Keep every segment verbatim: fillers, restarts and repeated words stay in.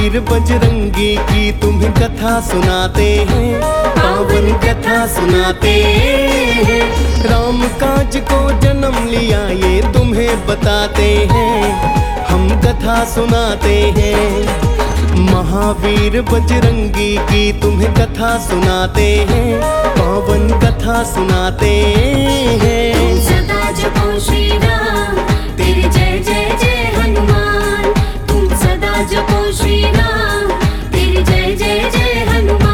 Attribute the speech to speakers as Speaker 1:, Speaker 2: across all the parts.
Speaker 1: महावीर बजरंगी की तुम्हें कथा सुनाते हैं, पावन कथा सुनाते हैं। राम काज को जन्म लिया ये तुम्हें बताते हैं, हम कथा सुनाते हैं। महावीर बजरंगी की तुम्हें कथा सुनाते हैं, पावन कथा सुनाते हैं।
Speaker 2: तुम सदा जपो श्री राम, तेरे जय जय जय हनुमान। तुम सदा जपो श्री राम, तेरे जय जय जय हनुमान।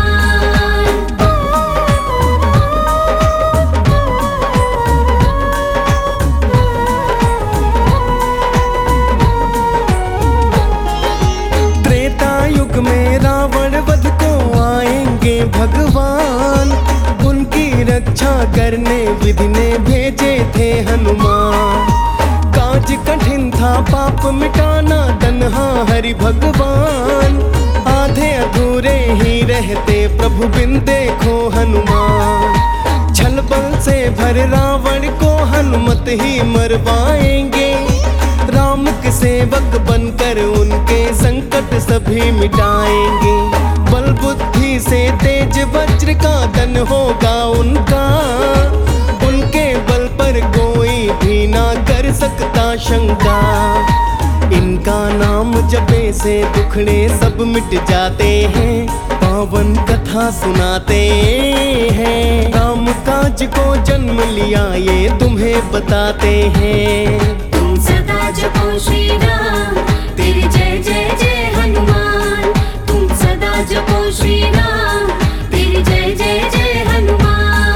Speaker 1: त्रेता युग में रावण वध को आएंगे भगवान, उनकी रक्षा करने विधि ने भेजे थे हनुमान। काज कठिन था पाप मिटाना तन्हा हरि भगवान, आधे अधूरे ही रहते प्रभु बिन देखो हनुमान। छल बल से भर रावण को हनुमत ही मरवाएंगे, राम के सेवक बनकर उनके संकट सभी मिटाएंगे। बल बुद्धि से तेज वज्र का धन होगा उनका, उनके बल पर कोई भी ना कर सकता शंका। इनका नाम जपे से दुखड़े सब मिट जाते हैं, पावन कथा सुनाते हैं। राम काज को जन्म लिया ये तुम्हें बताते हैं।
Speaker 2: तुम सदा जपो श्री राम, तेरे जय जय जय हनुमान। तुम सदा जपो श्री राम, तेरे जय जय जय हनुमान।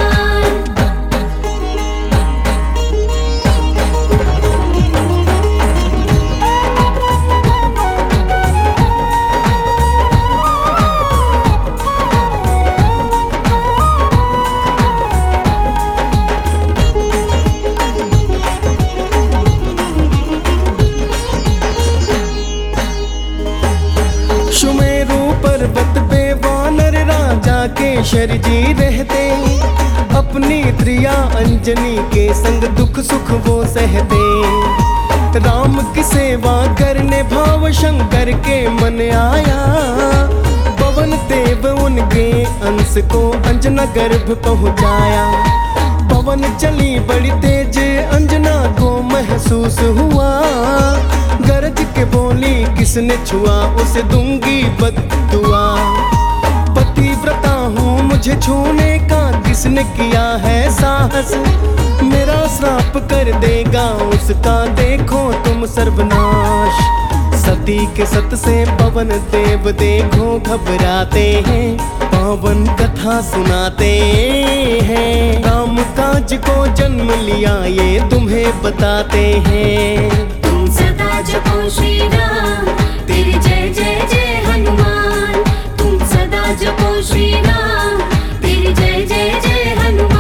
Speaker 1: सुमेरु पर्वत पे वानर राजा केशर जी रहते, अपनी त्रिया अंजनी के संग दुख सुख वो सहते। राम की सेवा करने भाव शंकर के मन आया, पवन देव उनके अंश को अंजना गर्भ पहुँचाया। पवन चली बड़ी तेज अंजना को महसूस हुआ, गरज के बोली किसने छुआ उसे दूंगी बद्दुआ। पतिव्रता हूँ मुझे छूने का किसने किया है साहस, मेरा श्राप कर देगा उसका देखो तुम सर्वनाश। सती के सत से पवन देव देखो घबराते हैं, पावन कथा सुनाते हैं। राम काज को जन्म लिया ये तुम्हें बताते हैं।
Speaker 2: तुम सदा जपो श्री राम, तेरे जय जय जय हनुमान। तुम सदा जपो श्री राम, तेरे जय जय जय हनुमान।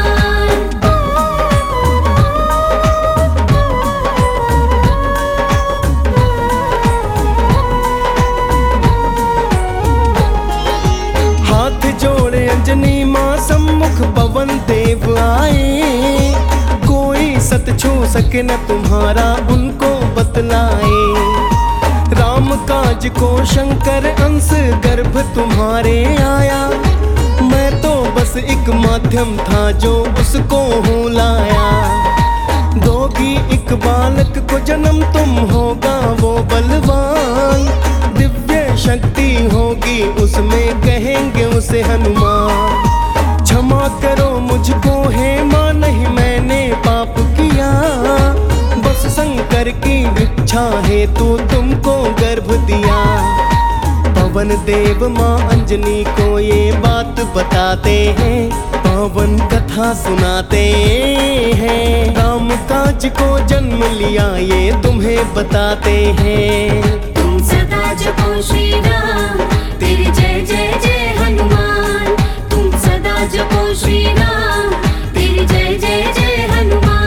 Speaker 1: हाथ जोड़े अंजनी माँ सम्मुख पवन देव आए, कोई सत छू सके न तुम्हारा उनको बतलाए। राम काज को शंकर अंश गर्भ तुम्हारे आया, मैं तो बस एक माध्यम था जो उसको हूँ लाया। दोगी एक बालक को जन्म तुम होगा वो बलवान, दिव्य शक्ति होगी उसमें कहेंगे उसे हनुमान। क्षमा करो मुझको हे माँ नहीं मैंने पाप किया, बस शंकर की इच्छा है तो तुमको गर्भ दिया। पवन देव माँ अंजनी को ये बात बताते हैं, पावन कथा सुनाते हैं। राम काज को जन्म लिया ये तुम्हें बताते हैं।
Speaker 2: तुम सदा जपो श्री राम, तेरे जय जय जय हनुमान। तुम सदा जपो श्री राम, तेरे जय जय जय हनुमान।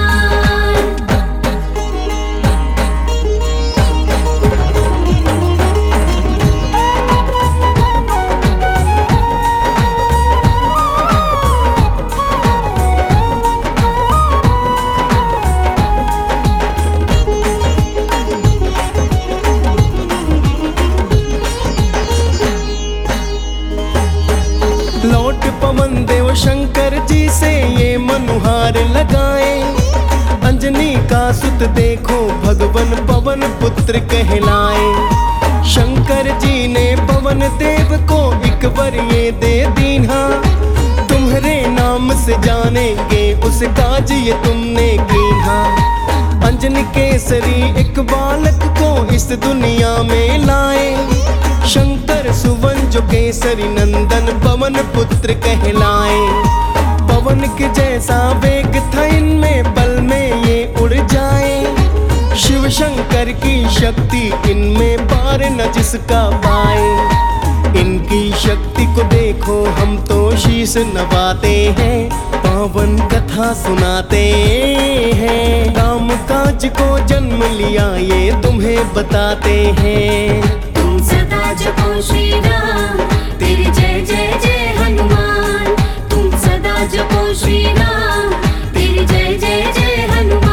Speaker 1: पालक पवन देव शंकर जी से ये मनुहार लगाए। अंजनी का सुत देखो भगवन पवन पुत्र कहलाए। शंकर जी ने पवन देव को एक वर ये दे दीना, तुम्हारे नाम से जानेंगे उस काज ये तुमने कीना। अंजनी केसरी एक बालक को इस दुनिया में लाए। शंकर सुवन जो केसरी नंदन पवन पुत्र कहलाए। पवन के जैसा वेग था इनमें, पल में ये उड़ जाए। शिव शंकर की शक्ति इनमें पार न जिसका पाए। इनकी शक्ति को देखो हम तो शीश नवाते हैं, पावन कथा सुनाते हैं। काम काज को जन्म लिया ये तुम्हें बताते हैं।
Speaker 2: तुम सदा जपो श्री राम, तेरी जय जय जय हनुमान। तुम सदा जपो श्री राम, तेरी जय जय जय हनुमान।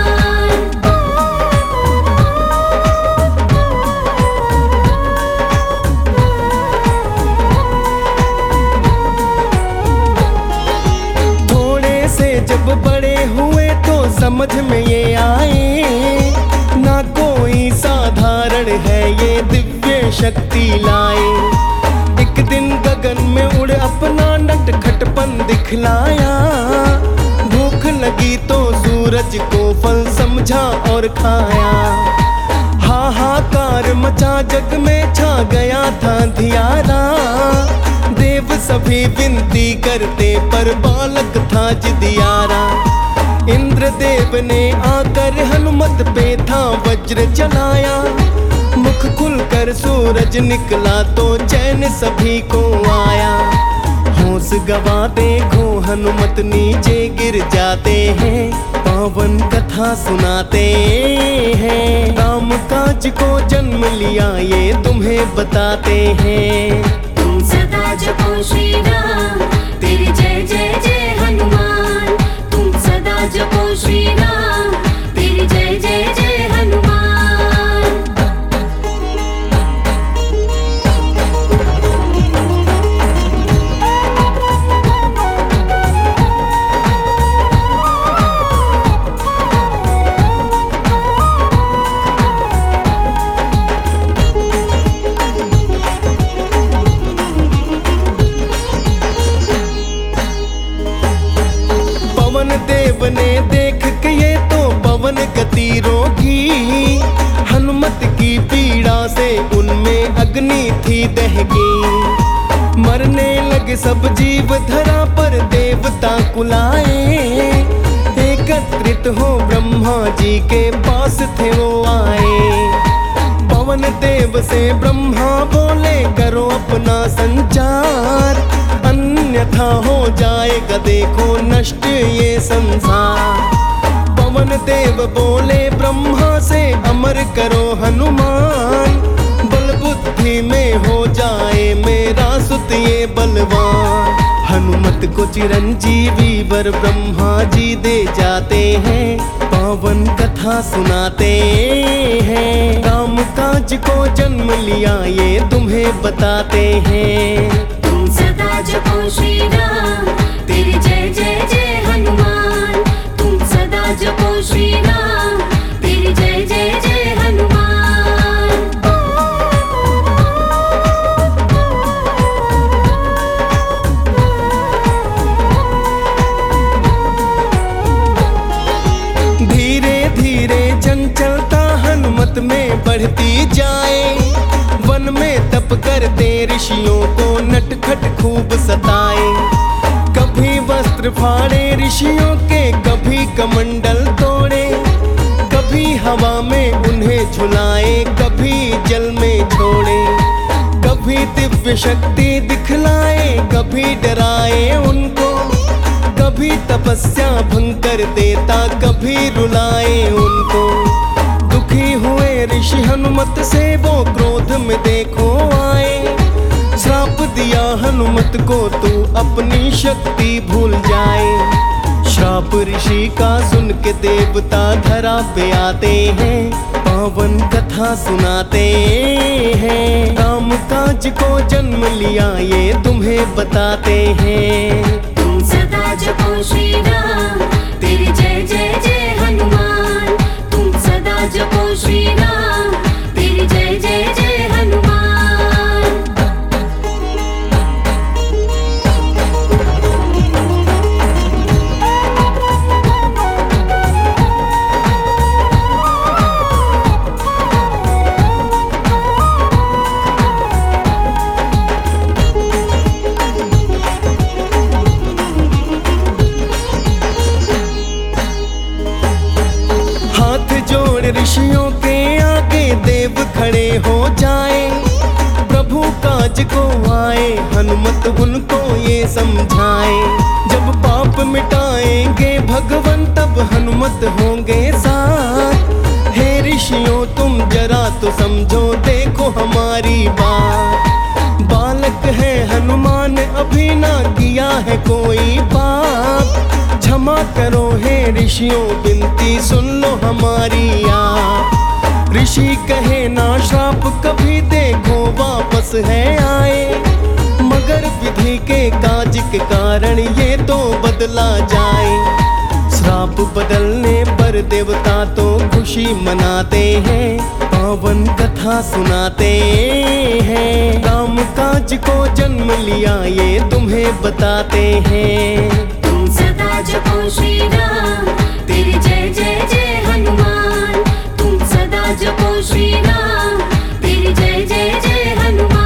Speaker 1: थोड़े से जब बड़े हुए तो समझ में ये आए, ना कोई साधारण है ये दिव्य शक्ति लाए। एक दिन गगन में उड़ अपना नटखटपन दिखलाया। भूख लगी तो सूरज को फल समझा और खाया। हाहाकार मचा जग में छा गया था धियारा। देव सभी विनती करते पर बालक था जिदियारा। इंद्रदेव ने आकर हनुमत पे था वज्र चलाया। मुख खुलकर सूरज निकला तो चैन सभी को आया। होश गवा देखो हनुमत नीचे गिर जाते हैं, पावन कथा सुनाते हैं। काम काज को जन्म लिया ये तुम्हें बताते हैं।
Speaker 2: तुम सदा जपो श्री राम, तेरी जय जय जय हनुमान। तुम सदा जपो श्री राम, तेरी जय जय जय हनुमान।
Speaker 1: पवन देव ने देख के ये तो पवन गति रोकी। हनुमत की पीड़ा से उनमें अग्नि थी दहकी। मरने लगे सब जीव धरा पर देवता कुलाए। एकत्रित हो ब्रह्मा जी के पास थे वो आए। पवन देव से ब्रह्मा बोले करो अपना संचार, अन्यथा हो जाएगा देखो नष्ट ये संसार। पवन देव बोले ब्रह्मा से अमर करो हनुमान। बल बुद्धि में हो जाए मेरा सुत ये बलवान। हनुमत को चिरंजीवी वर ब्रह्मा जी दे जाते हैं, पावन कथा सुनाते हैं। काम काज को जन्म लिया ये तुम्हें बताते हैं।
Speaker 2: तुम सदा जपो श्री राम, तेरी जय जय जय हनुमान। तुम सदा जपो श्री राम, तेरी जय जय जय हनुमान।
Speaker 1: धीरे धीरे चंचलता हनुमत में बढ़ती जाए। वन में तप करते ऋषियों को नटखट खूब सताए। कभी वस्त्र फाड़े ऋषियों के, कभी कमंडल तोड़े। कभी हवा में उन्हें झुलाए, कभी जल में छोड़े। कभी दिव्य शक्ति दिखलाए, कभी डराए उनको। कभी तपस्या भंग कर देता, कभी रुलाए उनको। दुखी हुए ऋषि हनुमत से वो क्रोध में देखो आए। श्राप दिया हनुमत को तू अपनी शक्ति भूल जाए। श्राप ऋषि का सुन के देवता धरा पे आते हैं, पावन कथा सुनाते हैं। राम काज को जन्म लिया ये तुम्हें बताते हैं।
Speaker 2: तुम सदा जपो श्री राम, तेरी जय जय जय हनुमान। तुम सदा जपो श्री राम, तेरी जय जय जय हनुमान।
Speaker 1: ऋषियों के आगे देव खड़े हो जाए, प्रभु काज को आए हनुमत उनको ये समझाए। जब पाप मिटाएंगे भगवान तब हनुमत होंगे साथ। हे ऋषियों तुम जरा तो समझो देखो हमारी बात। बालक है हनुमान अभी ना किया है कोई पाप। क्षमा करो हे ऋषियों विनती सुन लो हमारी आप। ऋषि कहे ना श्राप कभी देखो वापस है आए, मगर विधि के काज के कारण ये तो बदला जाए। श्राप बदलने पर देवता तो खुशी मनाते हैं, पावन कथा सुनाते हैं। राम काज को जन्म लिया ये तुम्हें बताते हैं।
Speaker 2: तुम सदा जपो श्री राम, तेरी जय जय जय हनुमान। तुम सदा जपो श्री राम, तेरी जय जय जय हनुमान।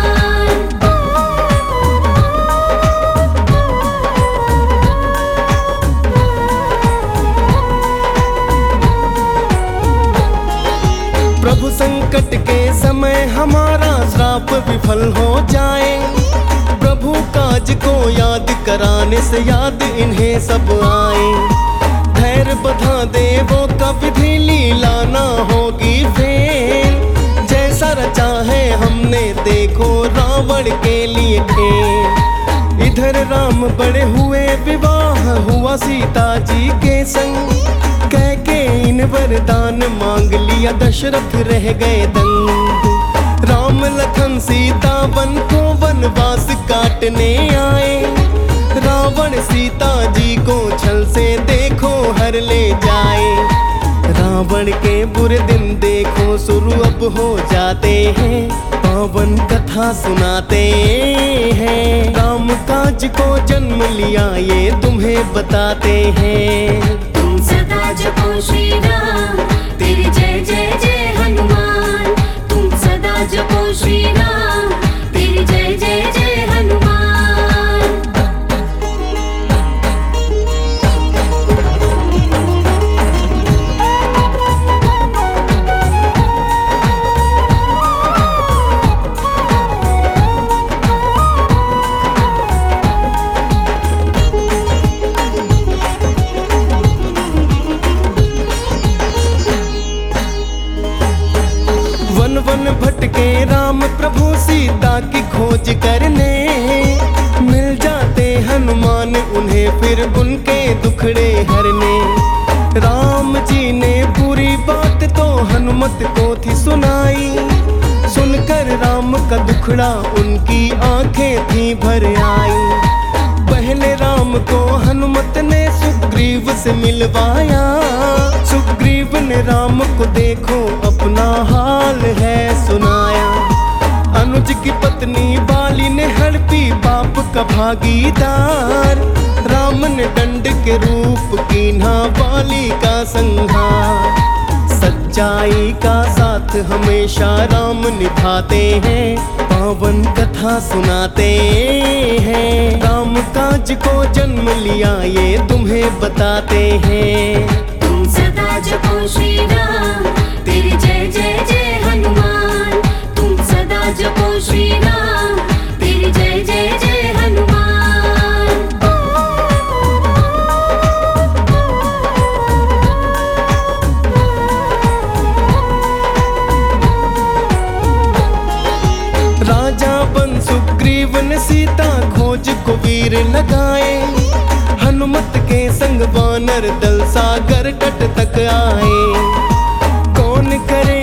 Speaker 1: प्रभु संकट के समय हमारा श्राप विफल हो जाए, प्रभु काज को याद कराने से याद इन्हें सब आए। धैर्य बधा देवों का विधि लीला ना होगी फेल, जैसा रचा है हमने देखो रावण के लिए खेल। इधर राम बड़े हुए विवाह हुआ सीता जी के संग, कह के इन वरदान मांग लिया दशरथ रह गए दंग। राम लखन सीता वन को वनवास काटने आए, रावण सीता जी को छल से देखो हर ले जाए। रावण के बुरे दिन देखो शुरू अब हो जाते हैं, पावन कथा सुनाते हैं। राम काज को जन्म लिया ये तुम्हें बताते हैं।
Speaker 2: तुम सदा जपो श्री राम, तेरी जय जय जय हनुमान। तुम सदा जपो श्री राम, तेरी जय जय जय हनुमान।
Speaker 1: वन वन भटके राम प्रभु सीता की खोज करने, मिल जाते हनुमान उन्हें फिर उनके दुखड़े हरने। राम जी ने पूरी बात तो हनुमत को थी सुनाई, सुनकर राम का दुखड़ा उनकी आंखें थी भर आई। पहले राम को हनुमत ने सुग्रीव से मिलवाया, सुग्रीव ने राम को देखो अपना हाल है सुनाया। अनुज की पत्नी बाली ने हड़पी बाप का भागीदार, राम ने दंड के रूप कीन्हा बाली का संहार। सच्चाई का साथ हमेशा राम निभाते हैं, पावन कथा सुनाते हैं। राम काज को जन्म लिया ये तुम्हें बताते हैं।
Speaker 2: तुम सदा जपो श्री राम, तेरी जय जय जय हनुमान। तुम सदा जपो श्री राम, तेरी जय जय जय हनुमान।
Speaker 1: राजा बन सुग्रीव ने सीता खोज को वीर लगाए, हनुमत के संग वानर दल सागर तट तक आए। कौन करे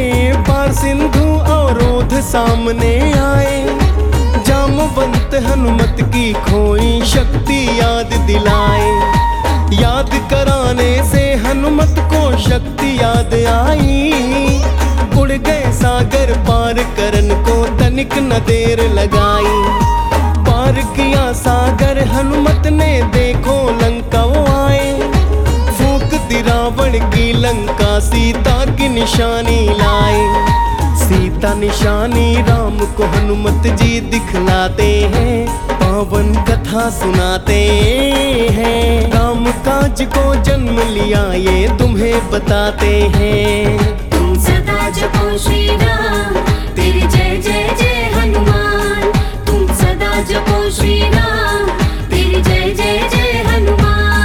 Speaker 1: सामने आए, जामवंत हनुमत की खोई शक्ति याद दिलाए। याद कराने से हनुमत को शक्ति याद आई, उड़ गए सागर पार करन को तनिक न देर लगाई। पार किया सागर हनुमत ने देखो लंका वो आए, फूंक दी रावण की लंका सीता की निशानी लाए। सीता निशानी राम को हनुमत जी दिखलाते हैं, पावन कथा सुनाते हैं। राम काज को जन्म लिया ये तुम्हें बताते हैं।
Speaker 2: तुम सदा जपो श्री राम, तेरी जय जय जय हनुमान। तुम सदा जपो श्री राम, तेरी जय जय जय हनुमान।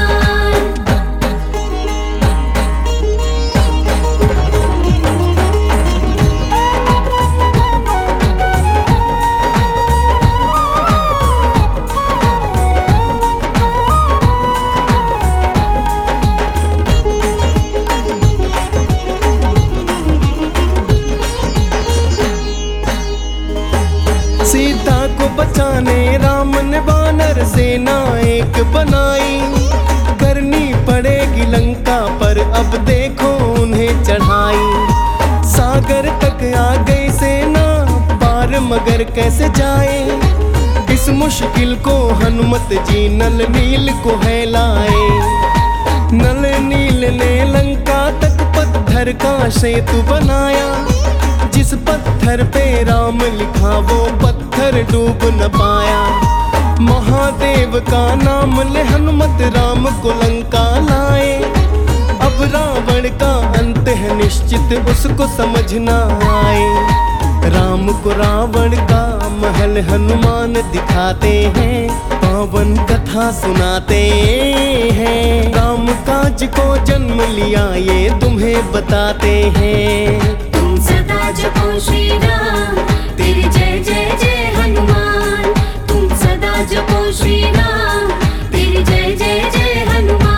Speaker 1: सीता को बचाने राम ने वानर सेना एक बनाई, करनी पड़ेगी लंका पर अब देखो उन्हें चढ़ाई। सागर तक आ गई सेना पार मगर कैसे जाए, इस मुश्किल को हनुमत जी नल नील को है लाए। नल नील ने लंका तक पत्थर का सेतु बनाया, जिस पत्थर पे राम लिखा वो पत्थर डूब न पाया। महादेव का नाम ले हनुमत राम को लंका लाए, अब रावण का अंत है निश्चित उसको समझ न आए। राम को रावण का महल हनुमान दिखाते हैं, पावन कथा सुनाते हैं। राम काज को जन्म लिया ये तुम्हें बताते हैं।
Speaker 2: तुम सदा जपो श्री राम, तेरी जय जय जय हनुमान। तुम सदा जपो श्री राम, तेरी जय जय जय हनुमान।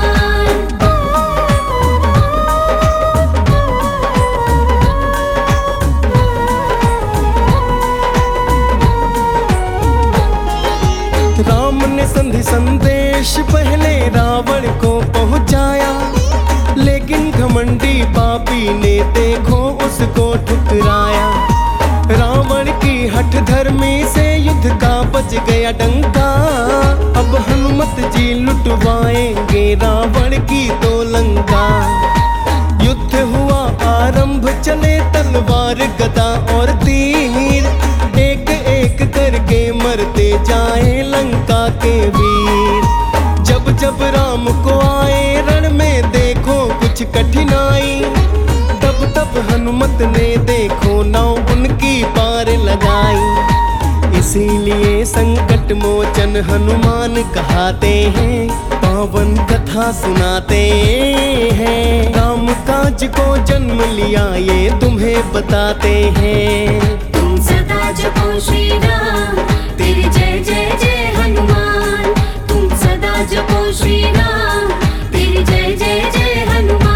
Speaker 1: राम ने संधि संदेश पहले रावण को पहुंचाया, लेकिन घमंडी पापी ने देखो उसको ठुकराया। रावण की हठ धर्मी से युद्ध का बच गया डंका, अब हनुमत जी लुटवाएंगे रावण की तो लंका। युद्ध हुआ आरंभ चले तलवार गदा और तीर, एक एक करके मरते जाए लंका के वीर। जब जब राम को आए रण में देखो कुछ कठिनाई, तब तब हनुमत ने देखो नाव उनकी पार लगाई। इसीलिए संकट मोचन हनुमान कहते हैं, पावन कथा सुनाते हैं। राम काज को जन्म लिया ये तुम्हें बताते हैं।
Speaker 2: तुम सदा जपो श्री राम, तेरी जय जय जय हनुमान। तुम सदा जपो श्री राम, तेरी जय जय जय हनुमान।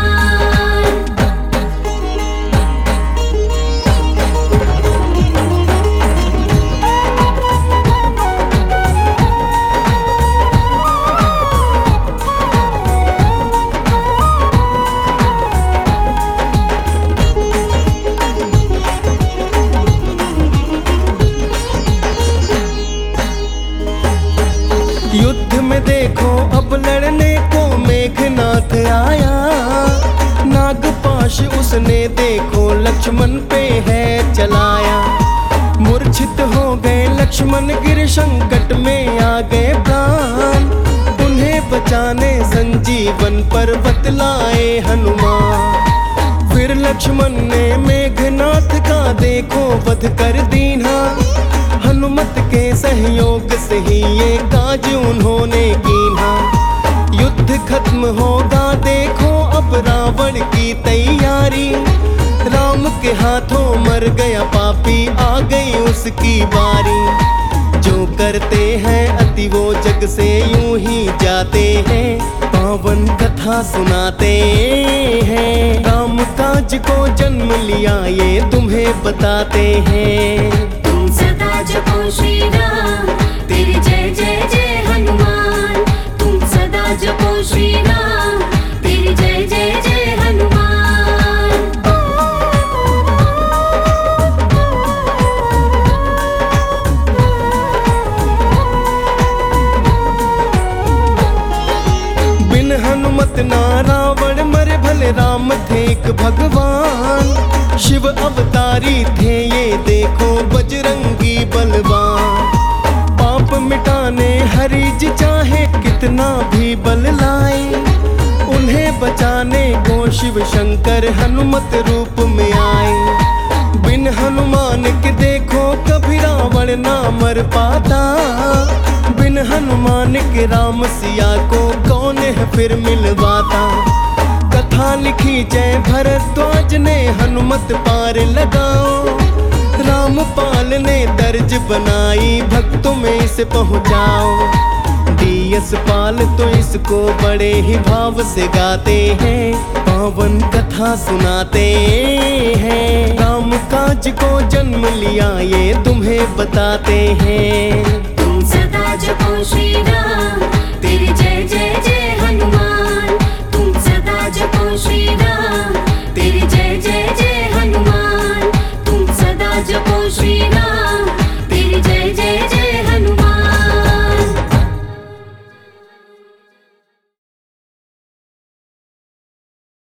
Speaker 1: युद्ध में देखो अब लड़ने को मेघनाथ आया, नागपाश उसने देखो लक्ष्मण पे है चलाया। मूर्छित हो गए लक्ष्मण गिर संकट में आ गए प्राण, उन्हें बचाने संजीवन पर्वत लाए हनुमान। फिर लक्ष्मण ने मेघनाथ का देखो वध कर दीना, हनुमत के सहयोग से ही ये काज उन्होंने कीना। युद्ध खत्म होगा देखो अब रावण की तैयारी, राम के हाथों मर गया पापी आ गई उसकी बारी। जो करते हैं अति वो जग से यूं ही जाते हैं, पावन कथा सुनाते हैं, राम काज को जन्म लिया ये तुम्हें बताते हैं।
Speaker 2: तुम सदा जपो श्री राम, तेरे जय जय जय हनुमान। तुम सदा जपो श्री राम, तेरे जय जय जय हनुमान।
Speaker 1: बिन हनुमत ना रावण मरे, भले राम थे एक भगवान। शिव अवतारी थे ये देखो बजरंगी बलवान। पाप मिटाने हरि जी चाहे कितना भी बल लाए, उन्हें बचाने को शिव शंकर हनुमत रूप में आए। बिन हनुमान के देखो कभी रावण ना मर पाता, बिन हनुमान के राम सिया को कौन है फिर मिलवाता। कथा लिखी जय भरद्वाज ने, हनुमत पार लगाओ। रामपाल ने दर्ज बनाई, भक्तों में इसे पहुंचाओ। डीएस पाल तो इसको बड़े ही भाव से गाते हैं, पावन कथा सुनाते हैं। राम काज को जन्म लिया ये तुम्हें बताते हैं।
Speaker 2: तुम सदा जपो श्री राम,